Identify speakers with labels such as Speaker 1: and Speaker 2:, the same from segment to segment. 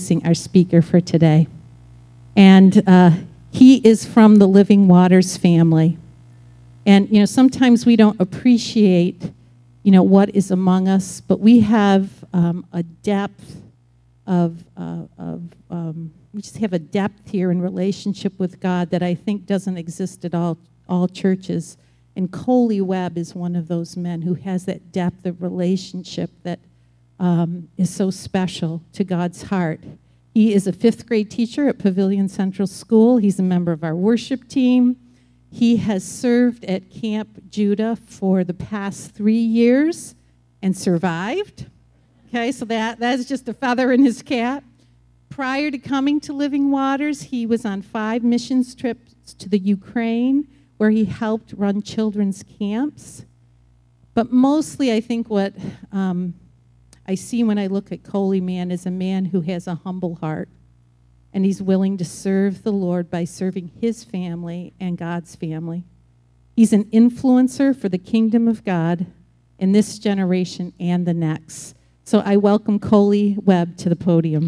Speaker 1: introducing our speaker for today. And he is from the Living Waters family. And, sometimes we don't appreciate, what is among us, but we have a depth we just have a depth here in relationship with God that I think doesn't exist at all churches. And Coley Webb is one of those men who has that depth of relationship that is so special to God's heart. He is a 5th grade teacher at Pavilion Central School. He's a member of our worship team. He has served at Camp Judah for the past 3 years and survived. Okay, so that's just a feather in his cap. Prior to coming to Living Waters, he was on 5 missions trips to the Ukraine, where he helped run children's camps. But mostly, I think what I see when I look at Coley Man is a man who has a humble heart, and he's willing to serve the Lord by serving his family and God's family. He's an influencer for the kingdom of God in this generation and the next. So I welcome Coley Webb to the podium.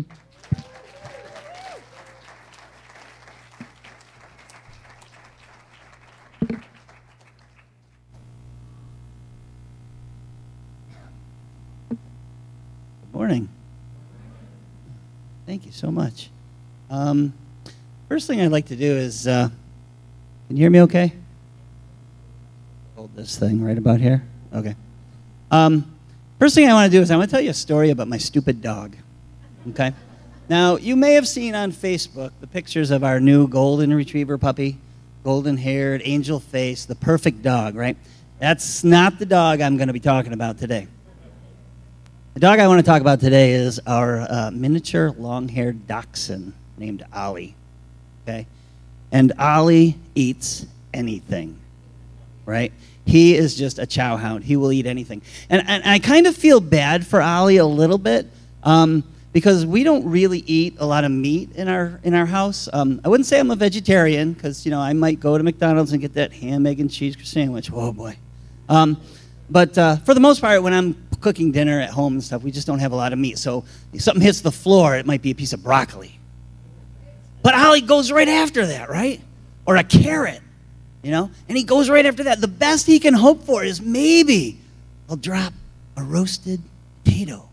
Speaker 2: Morning. Thank you so much. First thing I'd like to do is, can you hear me okay? Hold this thing right about here. Okay. First thing I want to do is I want to tell you a story about my stupid dog. Okay? Now, you may have seen on Facebook the pictures of our new golden retriever puppy, golden-haired, angel face, the perfect dog, right? That's not the dog I'm going to be talking about today. The dog I want to talk about today is our miniature long-haired dachshund named Ollie, okay? And Ollie eats anything, right? He is just a chow hound. He will eat anything. And I kind of feel bad for Ollie a little bit because we don't really eat a lot of meat in our house. I wouldn't say I'm a vegetarian because, I might go to McDonald's and get that ham, egg, and cheese sandwich. Oh, boy. But for the most part, when I'm cooking dinner at home and stuff, we just don't have a lot of meat. So if something hits the floor, it might be a piece of broccoli. But Ollie goes right after that, right? Or a carrot, And he goes right after that. The best he can hope for is maybe I'll drop a roasted potato.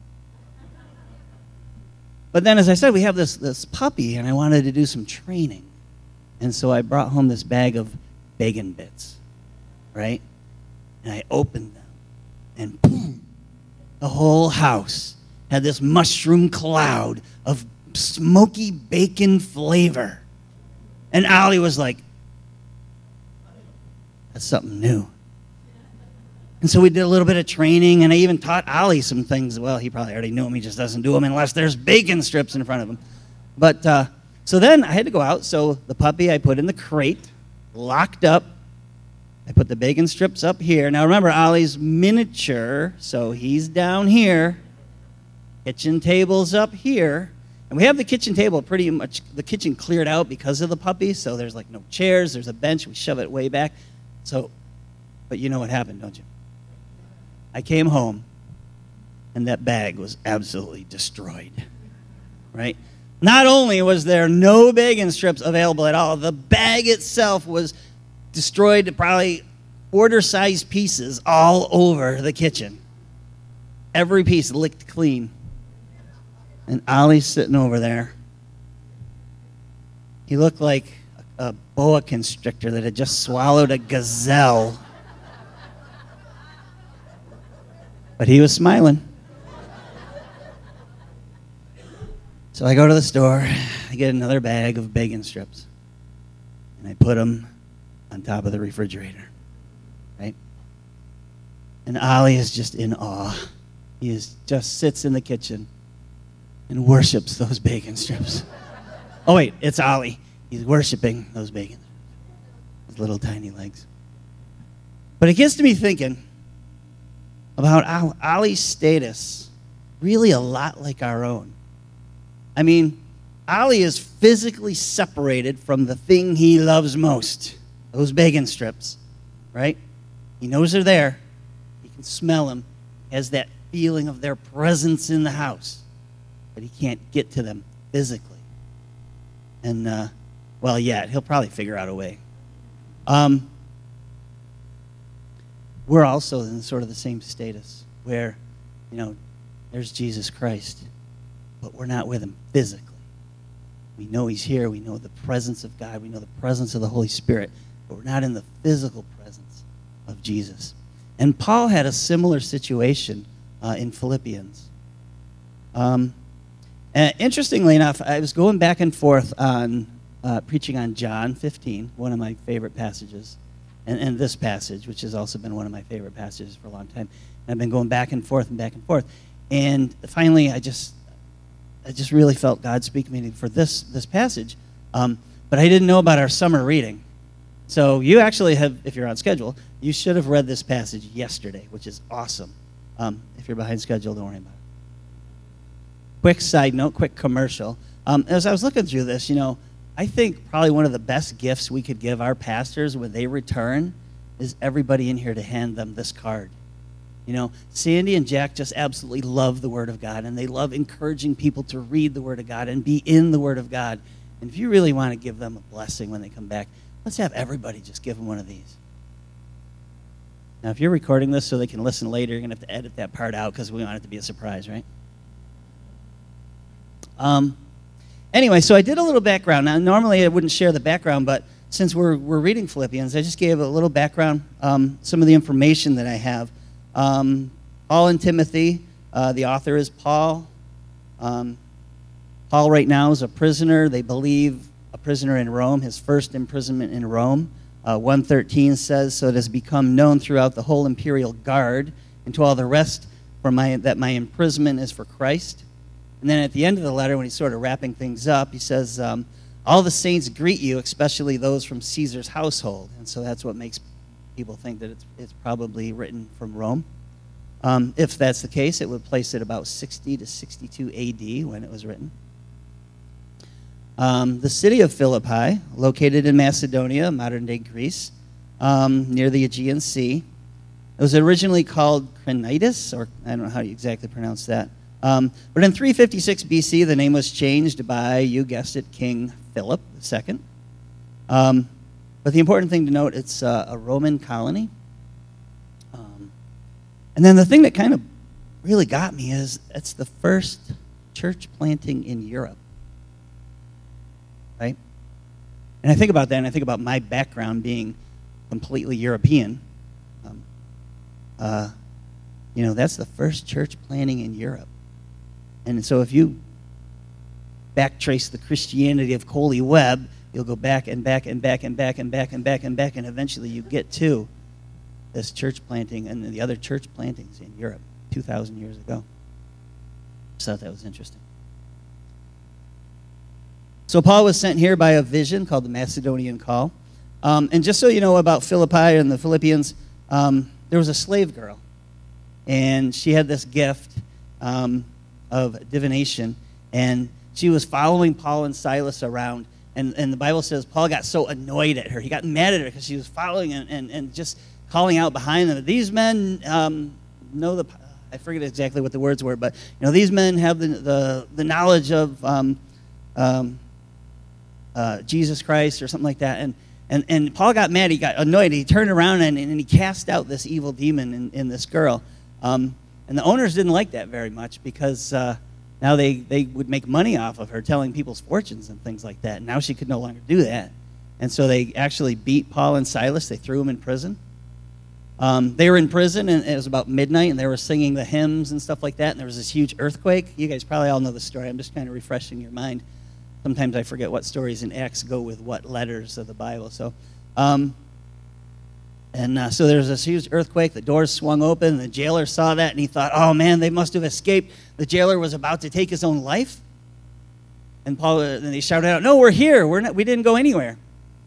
Speaker 2: But then, as I said, we have this puppy, and I wanted to do some training. And so I brought home this bag of bacon bits, right? And I opened them, and boom, the whole house had this mushroom cloud of smoky bacon flavor. And Ollie was like, that's something new. And so we did a little bit of training, and I even taught Ollie some things. Well, he probably already knew them. He just doesn't do them unless there's bacon strips in front of him. But so then I had to go out. So the puppy I put in the crate, locked up. I put the bacon strips up here. Now remember, Ollie's miniature, so he's down here. Kitchen table's up here. And we have the kitchen table pretty much, the kitchen cleared out because of the puppy, so there's like no chairs, there's a bench, we shove it way back. So, but you know what happened, don't you? I came home, and that bag was absolutely destroyed, right? Not only was there no bacon strips available at all, the bag itself was destroyed to probably quarter-sized pieces all over the kitchen. Every piece licked clean. And Ollie's sitting over there. He looked like a boa constrictor that had just swallowed a gazelle. But he was smiling. So I go to the store, I get another bag of bacon strips, and I put them on top of the refrigerator, right? And Ollie is just in awe. He just sits in the kitchen and worships those bacon strips. Oh, wait, it's Ollie. He's worshiping those bacon, his little tiny legs. But it gets to me thinking about Ollie's status, really a lot like our own. I mean, Ollie is physically separated from the thing he loves most, those bacon strips, right? He knows they're there. He can smell them. He has that feeling of their presence in the house. But he can't get to them physically. And, he'll probably figure out a way. We're also in sort of the same status where, there's Jesus Christ, but we're not with him physically. We know he's here. We know the presence of God. We know the presence of the Holy Spirit, but we're not in the physical presence of Jesus. And Paul had a similar situation in Philippians. And interestingly enough, I was going back and forth on preaching on John 15, one of my favorite passages, and this passage, which has also been one of my favorite passages for a long time. And I've been going back and forth and back and forth. And finally, I just really felt God speak to me for this passage. But I didn't know about our summer reading. So you actually have, if you're on schedule, you should have read this passage yesterday, which is awesome. If you're behind schedule, don't worry about it. Quick side note, quick commercial. As I was looking through this, I think probably one of the best gifts we could give our pastors when they return is everybody in here to hand them this card. Sandy and Jack just absolutely love the Word of God, and they love encouraging people to read the Word of God and be in the Word of God. And if you really want to give them a blessing when they come back, let's have everybody just give them one of these. Now, if you're recording this so they can listen later, you're going to have to edit that part out because we want it to be a surprise, right? Anyway, so I did a little background. Now, normally I wouldn't share the background, but since we're reading Philippians, I just gave a little background, some of the information that I have. Paul and Timothy, the author is Paul. Paul right now is a prisoner. They believe a prisoner in Rome, his first imprisonment in Rome. 1:13 says, "So it has become known throughout the whole imperial guard and to all the rest that my imprisonment is for Christ." And then at the end of the letter, when he's sort of wrapping things up, he says, "All the saints greet you, especially those from Caesar's household." And so that's what makes people think that it's probably written from Rome. If that's the case, it would place it about 60 to 62 AD when it was written. The city of Philippi, located in Macedonia, modern-day Greece, near the Aegean Sea. It was originally called Crenides, or I don't know how you exactly pronounce that. But in 356 BC, the name was changed by, you guessed it, King Philip II. But the important thing to note, it's a Roman colony. And then the thing that kind of really got me is it's the first church planting in Europe. Right? And I think about that, and I think about my background being completely European. That's the first church planting in Europe. And so if you backtrace the Christianity of Coley Webb, you'll go back and back and back and back and back and back and back, and eventually you get to this church planting and the other church plantings in Europe 2,000 years ago. So I thought that was interesting. So Paul was sent here by a vision called the Macedonian Call. And just so you know about Philippi and the Philippians, there was a slave girl. And she had this gift of divination. And she was following Paul and Silas around. And the Bible says Paul got so annoyed at her. He got mad at her because she was following and just calling out behind them. These men know the... I forget exactly what the words were, but these men have the knowledge of Jesus Christ or something like that. And Paul got mad. He got annoyed. He turned around and he cast out this evil demon in this girl. And the owners didn't like that very much because now they would make money off of her telling people's fortunes and things like that. And now she could no longer do that. And so they actually beat Paul and Silas. They threw them in prison. They were in prison, and it was about midnight, and they were singing the hymns and stuff like that, and there was this huge earthquake. You guys probably all know the story. I'm just kind of refreshing your mind. Sometimes I forget what stories in Acts go with what letters of the Bible. So so there was this huge earthquake. The doors swung open, and the jailer saw that, and he thought, oh, man, they must have escaped. The jailer was about to take his own life. And Paul, and they shouted out, no, we're here. We didn't go anywhere.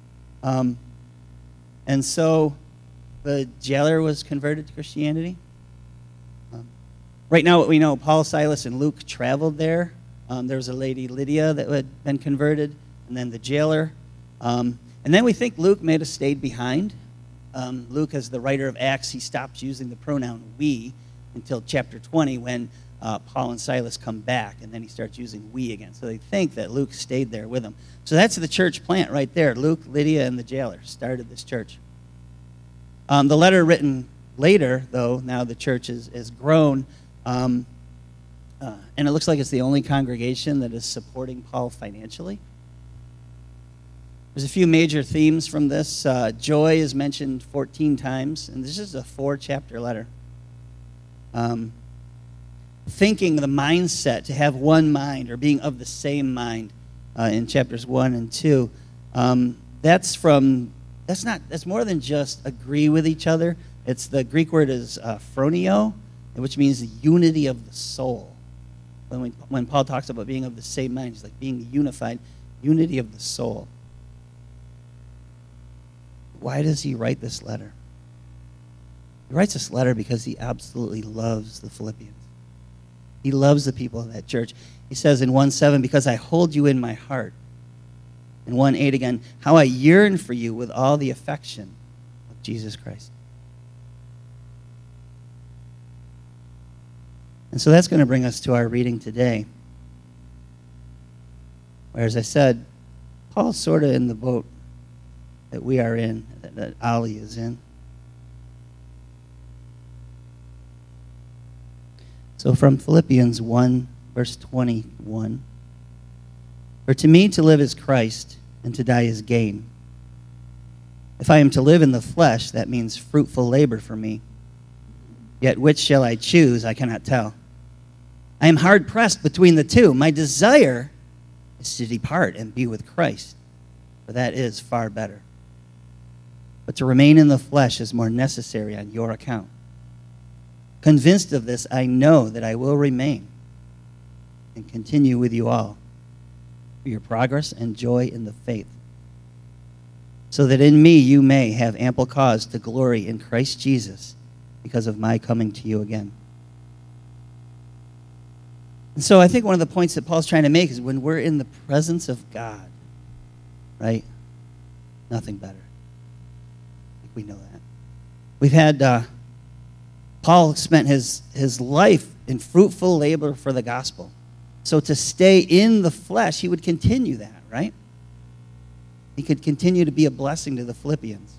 Speaker 2: And so the jailer was converted to Christianity. Right now, what we know, Paul, Silas, and Luke traveled there. There was a lady, Lydia, that had been converted, and then the jailer. And then we think Luke may have stayed behind. Luke, as the writer of Acts, he stops using the pronoun we until chapter 20 when Paul and Silas come back, and then he starts using we again. So they think that Luke stayed there with them. So that's the church plant right there. Luke, Lydia, and the jailer started this church. The letter written later, though, now the church is grown, and it looks like it's the only congregation that is supporting Paul financially. There's a few major themes from this. Joy is mentioned 14 times, and this is a 4-chapter letter. Thinking, the mindset, to have one mind, or being of the same mind, in chapters 1 and 2. That's more than just agree with each other. It's the Greek word is phroneo, which means the unity of the soul. When Paul talks about being of the same mind, he's like being unified, unity of the soul. Why does he write this letter? He writes this letter because he absolutely loves the Philippians. He loves the people of that church. He says in 1:7, because I hold you in my heart. In 1:8 again, how I yearn for you with all the affection of Jesus Christ. And so that's going to bring us to our reading today. Where, as I said, Paul's sort of in the boat that we are in, that Ali is in. So from Philippians 1, verse 21, for to me to live is Christ, and to die is gain. If I am to live in the flesh, that means fruitful labor for me. Yet which shall I choose, I cannot tell. I am hard-pressed between the two. My desire is to depart and be with Christ, for that is far better. But to remain in the flesh is more necessary on your account. Convinced of this, I know that I will remain and continue with you all for your progress and joy in the faith, so that in me you may have ample cause to glory in Christ Jesus because of my coming to you again. And so I think one of the points that Paul's trying to make is when we're in the presence of God, right? Nothing better. We know that. We've had Paul spent his life in fruitful labor for the gospel. So to stay in the flesh, he would continue that, right? He could continue to be a blessing to the Philippians.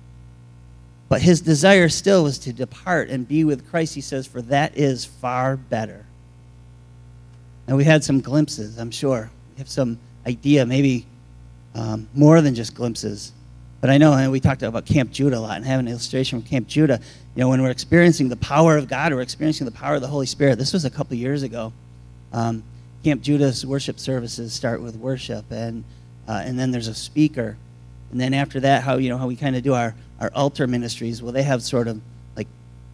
Speaker 2: But his desire still was to depart and be with Christ, he says, for that is far better. And we had some glimpses, I'm sure. We have some idea, maybe more than just glimpses. But I know, and we talked about Camp Judah a lot, and having an illustration from Camp Judah. You know, when we're experiencing the power of God, we're experiencing the power of the Holy Spirit. This was a couple years ago. Camp Judah's worship services start with worship, and then there's a speaker. And then after that, how we kind of do our altar ministries. Well, they have sort of like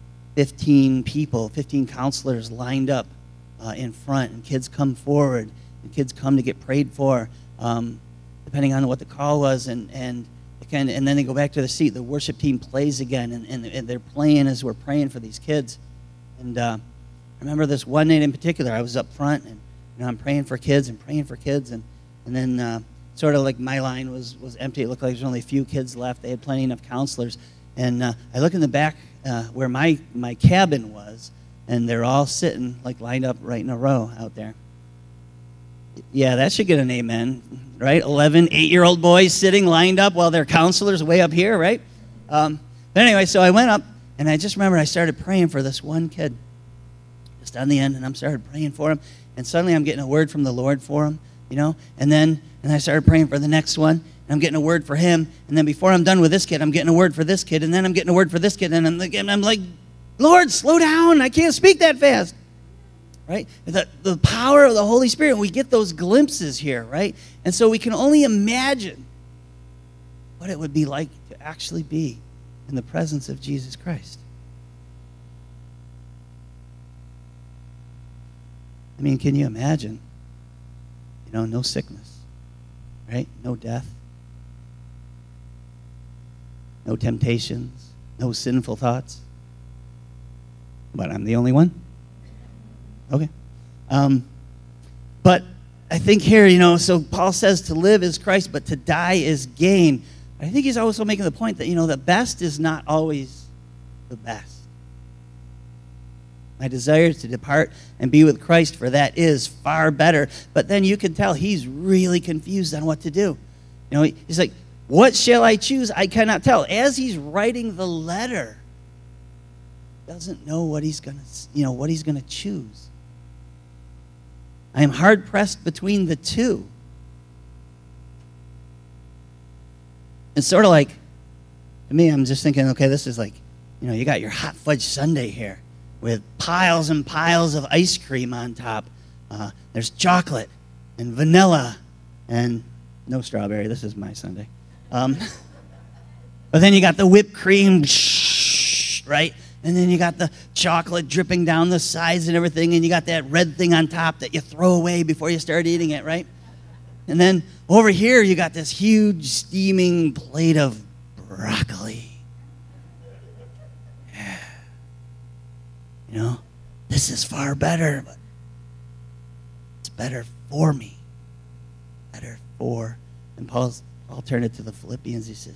Speaker 2: 15 people, 15 counselors lined up in front, and kids come forward, and kids come to get prayed for, depending on what the call was, and then they go back to the seat. The worship team plays again, and they're playing as we're praying for these kids. And I remember this one night in particular, I was up front, and I'm praying for kids, and then sort of like my line was empty. It looked like there's only a few kids left. They had plenty enough counselors. And I look in the back where my cabin was, and they're all sitting like lined up right in a row out there. Yeah, that should get an amen, right? 11 8-year-old boys sitting lined up while their counselors way up here, right? But anyway, so I went up, and I just remember I started praying for this one kid just on the end, and I started praying for him, and suddenly I'm getting a word from the Lord for him, and I started praying for the next one, and I'm getting a word for him, and then before I'm done with this kid, I'm getting a word for this kid, and then I'm getting a word for this kid, and I'm like, Lord, slow down, I can't speak that fast. Right? The power of the Holy Spirit, we get those glimpses here, right? And so we can only imagine what it would be like to actually be in the presence of Jesus Christ. I mean, can you imagine? No sickness, right? No death, no temptations, no sinful thoughts. But I'm the only one? Okay. But I think here, so Paul says to live is Christ, but to die is gain. I think he's also making the point that, the best is not always the best. My desire is to depart and be with Christ, for that is far better. But then you can tell he's really confused on what to do. You know, he's like, what shall I choose? I cannot tell. As he's writing the letter, he doesn't know what he's going to choose. I am hard pressed between the two. It's sort of like, to me, I'm just thinking, okay, this is like, you got your hot fudge sundae here with piles and piles of ice cream on top. There's chocolate and vanilla and no strawberry. This is my sundae. But then you got the whipped cream, right? And then you got the chocolate dripping down the sides and everything, and you got that red thing on top that you throw away before you start eating it, right? And then over here, you got this huge steaming plate of broccoli. Yeah. This is far better, but it's better for me. Better for. And Paul turned it to the Philippians. He says,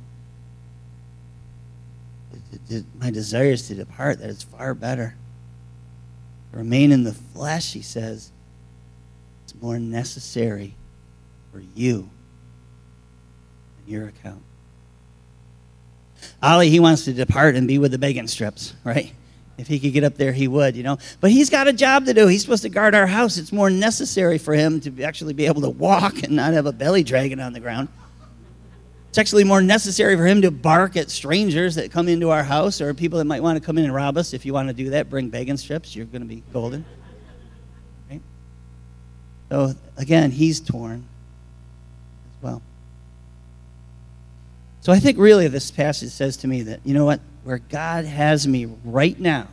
Speaker 2: my desire is to depart. That is far better. To remain in the flesh, he says, it's more necessary for you and your account. Ollie, he wants to depart and be with the bacon strips, right? If he could get up there, he would, But he's got a job to do. He's supposed to guard our house. It's more necessary for him to actually be able to walk and not have a belly dragging on the ground. It's actually more necessary for him to bark at strangers that come into our house or people that might want to come in and rob us. If you want to do that, bring bacon strips. You're going to be golden. Right? So, again, he's torn as well. So I think really this passage says to me that, you know what? Where God has me right now,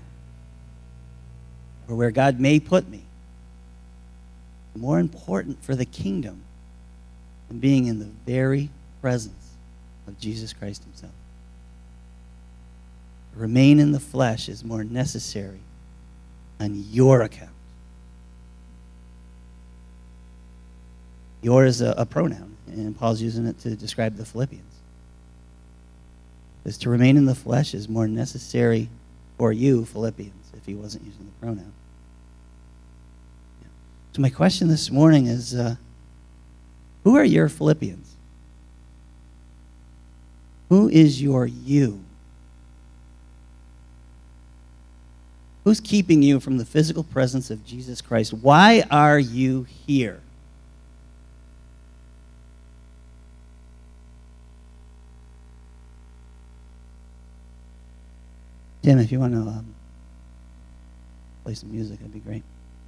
Speaker 2: or where God may put me, more important for the kingdom than being in the very presence of Jesus Christ himself. To remain in the flesh is more necessary on your account. Your is a pronoun, and Paul's using it to describe the Philippians. Is to remain in the flesh is more necessary for you, Philippians, if he wasn't using the pronoun. Yeah. So my question this morning is, who are your Philippians? Who is your you? Who's keeping you from the physical presence of Jesus Christ? Why are you here? Tim, if you want to play some music, that'd be great.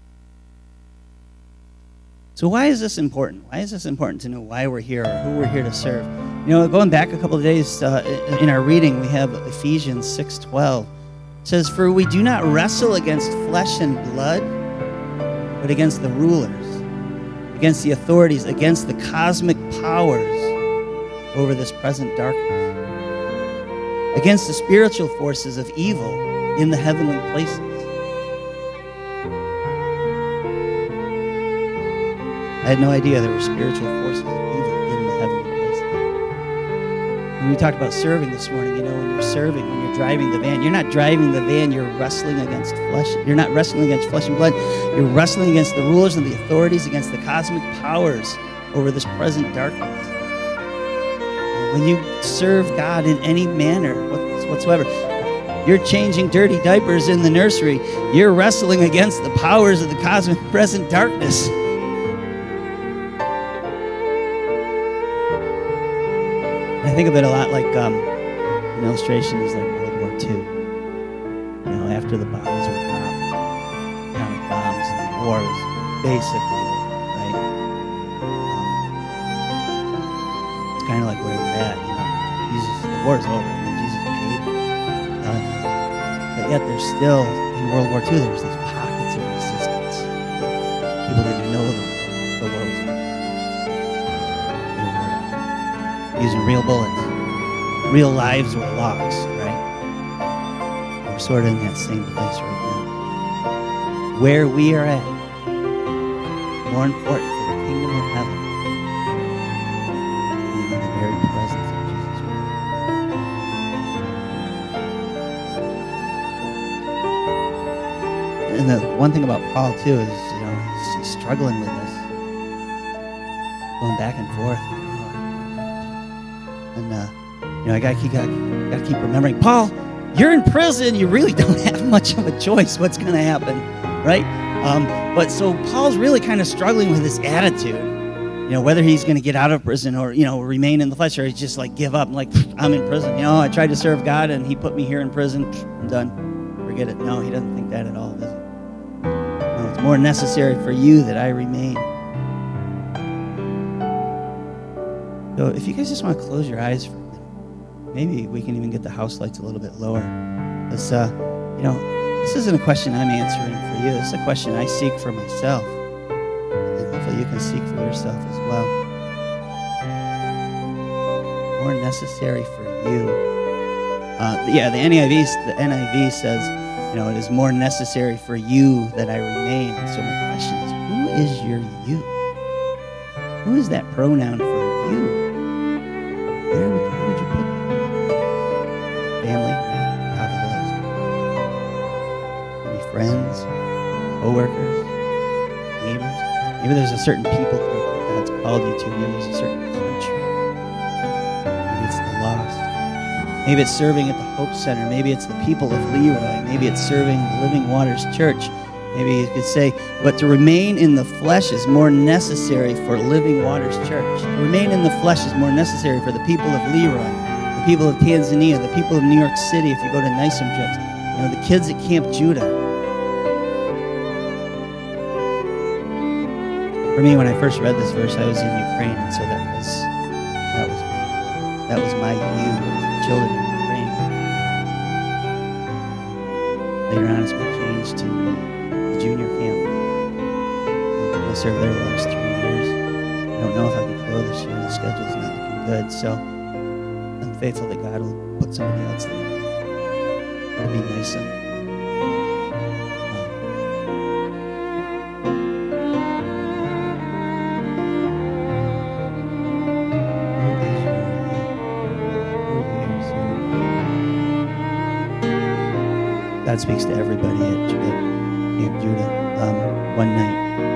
Speaker 2: So why is this important? Why is this important to know why we're here or who we're here to serve? Going back a couple of days in our reading, we have Ephesians 6:12. It says, "For we do not wrestle against flesh and blood, but against the rulers, against the authorities, against the cosmic powers over this present darkness, against the spiritual forces of evil in the heavenly places." I had no idea there were spiritual forces of evil in the heavenly places. When we talked about serving this morning, when you're serving, when you're driving the van, you're not driving the van, you're wrestling against flesh. You're not wrestling against flesh and blood. You're wrestling against the rulers and the authorities, against the cosmic powers over this present darkness. When you serve God in any manner whatsoever, you're changing dirty diapers in the nursery, you're wrestling against the powers of the cosmic present darkness. I think of it a lot like an illustration is like World War II. After the bombs were dropped, atomic bombs, and the war was basically over, right? It's kind of like where we're at, the war's over, Jesus paid. But yet there's still, in World War II, there was these pockets of resistance. People didn't know the war was over. They were using real bullets. Real lives were lost, right? We're sort of in that same place right now. Where we are at, more important for the kingdom of heaven than in the very presence of Jesus Christ. the one thing about Paul too is, he's struggling with this, going back and forth. And I gotta keep remembering, Paul, you're in prison. You really don't have much of a choice. What's going to happen, right? But so Paul's really kind of struggling with this attitude. Whether he's going to get out of prison or, remain in the flesh, or he's just like give up. Like, I'm in prison. I tried to serve God and he put me here in prison. I'm done. Forget it. No, he doesn't think that at all, does he? No, it's more necessary for you that I remain. So if you guys just want to close your eyes for a minute, maybe we can even get the house lights a little bit lower. Because, this isn't a question I'm answering for you. This is a question I seek for myself. Hopefully you can seek for yourself as well. More necessary for you. The NIV says, it is more necessary for you that I remain. And so my question is, who is your you? Who is that pronoun for you? Where would you put that? Family, top of the list. Maybe friends, co-workers, neighbors. Maybe there's a certain people group that God's called you to. Maybe there's a certain country. Maybe it's the lost. Maybe it's serving at the Hope Center. Maybe it's the people of Leroy. Maybe it's serving the Living Waters Church. Maybe you could say, but to remain in the flesh is more necessary for Living Waters Church. To remain in the flesh is more necessary for the people of Leroy, the people of Tanzania, the people of New York City, if you go to NISM trips, the kids at Camp Judah. For me, when I first read this verse, I was in Ukraine, and so that was my youth, children in Ukraine. Later on, it's been changed to the junior camp. I served there the last 3 years. I don't know if I can go this year. The schedule's not looking good, so I'm faithful that God will put somebody else there. It'll be nice. God speaks to everybody at Camp Judah. One night,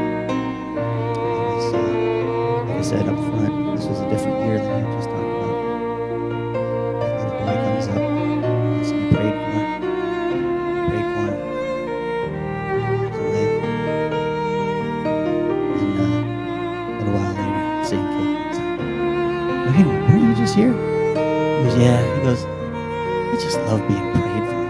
Speaker 2: it was, like I said up front, this was a different year than I just talked about. A little boy comes up, wants to be prayed for. Prayed for him. Goes away. And a little while later, the same kid comes up. Hey, were you just here? He goes, yeah. He goes, I just love being prayed for.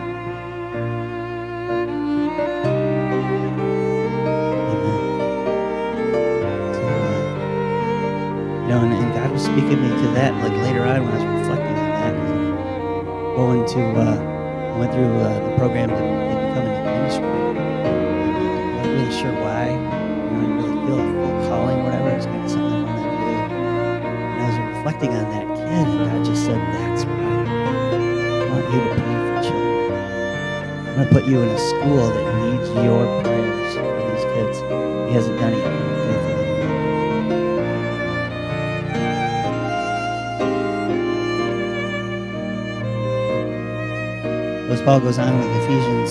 Speaker 2: And God was speaking me to that, like later on when I was reflecting on that. I went through the program to become an ministry. I'm not really sure why. I didn't really feel a full calling or whatever. It's kind of something I wanted to do. And I was reflecting on that kid, and God just said, that's why. I want you to pray for children. I'm going to put you in a school that needs your prayers for these kids. He hasn't done it yet. As Paul goes on with Ephesians,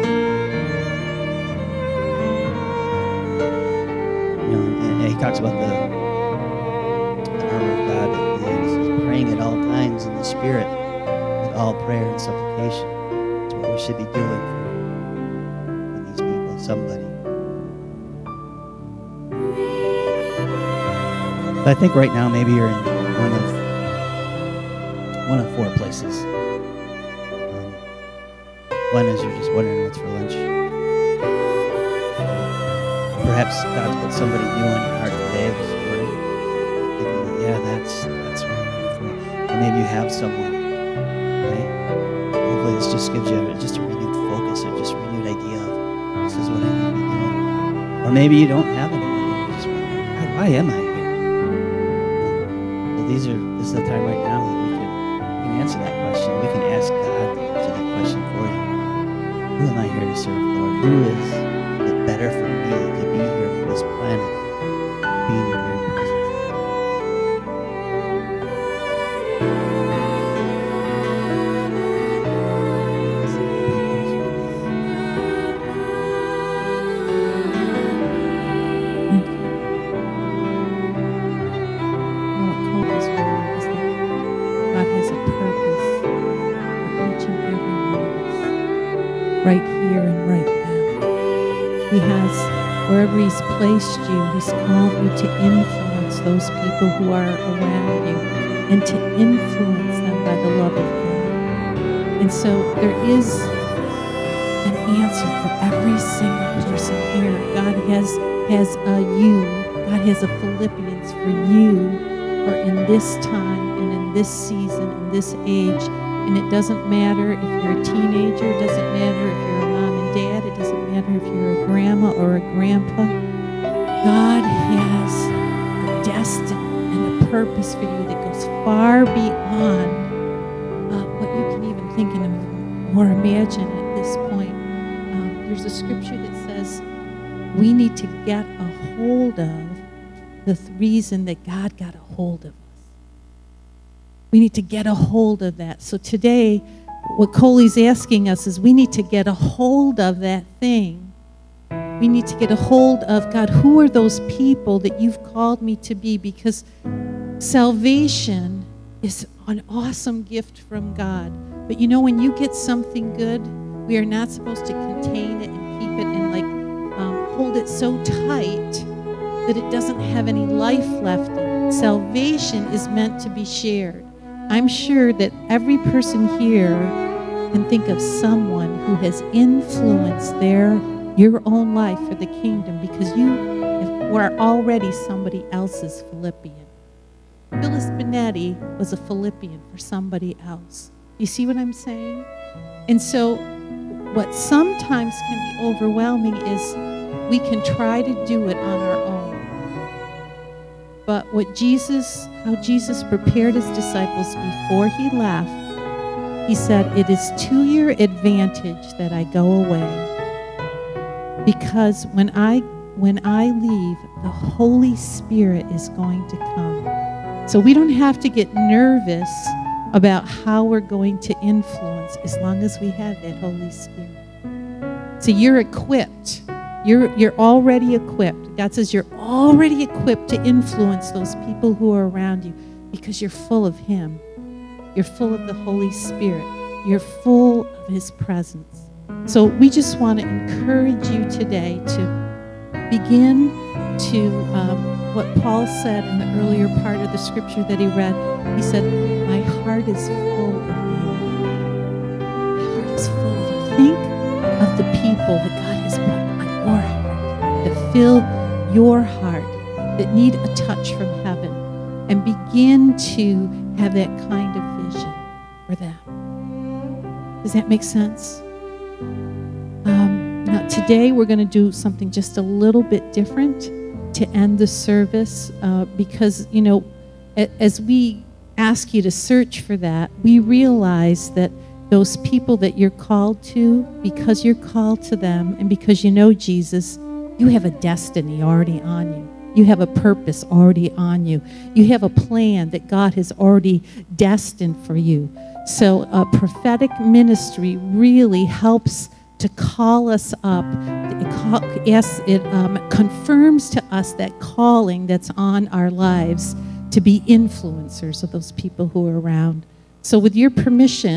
Speaker 2: and he talks about the armor of God, and he's praying at all times in the Spirit with all prayer and supplication. That's what we should be doing for these people, somebody. But I think right now maybe you're in one of four places. One is you're just wondering what's for lunch. Perhaps God's put somebody new on your heart today this morning. Thinking, yeah, that's what I'm looking for. And maybe you have someone, right? Hopefully this just gives you just a renewed focus or just a renewed idea of this is what I need to be doing. Or maybe you don't have anyone and you're just wondering, God, why am I here? So this is the time right now that we can answer that question. We can ask God to answer that question for you. Who am I here to serve, Lord? Who is it better for me to be here on this planet, be in your very presence?
Speaker 1: right here and right now. He has, wherever He's placed you, He's called you to influence those people who are around you and to influence them by the love of God. And so there is an answer for every single person here. God has a you. God has a Philippians for you, for in this time and in this season and this age. And it doesn't matter if you're a teenager, it doesn't matter if you're a mom and dad, it doesn't matter if you're a grandma or a grandpa. God has a destiny and a purpose for you that goes far beyond what you can even think or imagine at this point. There's a scripture that says we need to get a hold of the reason that God got a hold of us. We need to get a hold of that. So today, what Coley's asking us is we need to get a hold of that thing. We need to get a hold of, God, who are those people that you've called me to be? Because salvation is an awesome gift from God. But you know, when you get something good, we are not supposed to contain it and keep it and hold it so tight that it doesn't have any life left in it. Salvation is meant to be shared. I'm sure that every person here can think of someone who has influenced your own life for the kingdom because you were already somebody else's Philippian. Phyllis Benetti was a Philippian for somebody else. You see what I'm saying? And so what sometimes can be overwhelming is we can try to do it on our own. But how Jesus prepared his disciples before he left, he said, "It is to your advantage that I go away. Because when I leave, the Holy Spirit is going to come." So we don't have to get nervous about how we're going to influence as long as we have that Holy Spirit. So you're equipped. You're already equipped. God says you're already equipped to influence those people who are around you because you're full of Him. You're full of the Holy Spirit. You're full of His presence. So we just want to encourage you today to begin to, what Paul said in the earlier part of the scripture that he read. He said, "My heart is full of you." My heart is full of you. Think of the people that God has put on your heart, that fill your heart, that need a touch from heaven, and begin to have that kind of vision for them. Does that make sense? Now today we're going to do something just a little bit different to end the service because, you know, as we ask you to search for that, we realize that those people that you're called to, because you're called to them and because you know Jesus, you have a destiny already on you. You have a purpose already on you. You have a plan that God has already destined for you. So a prophetic ministry really helps to call us up. It confirms to us that calling that's on our lives to be influencers of those people who are around. So with your permission,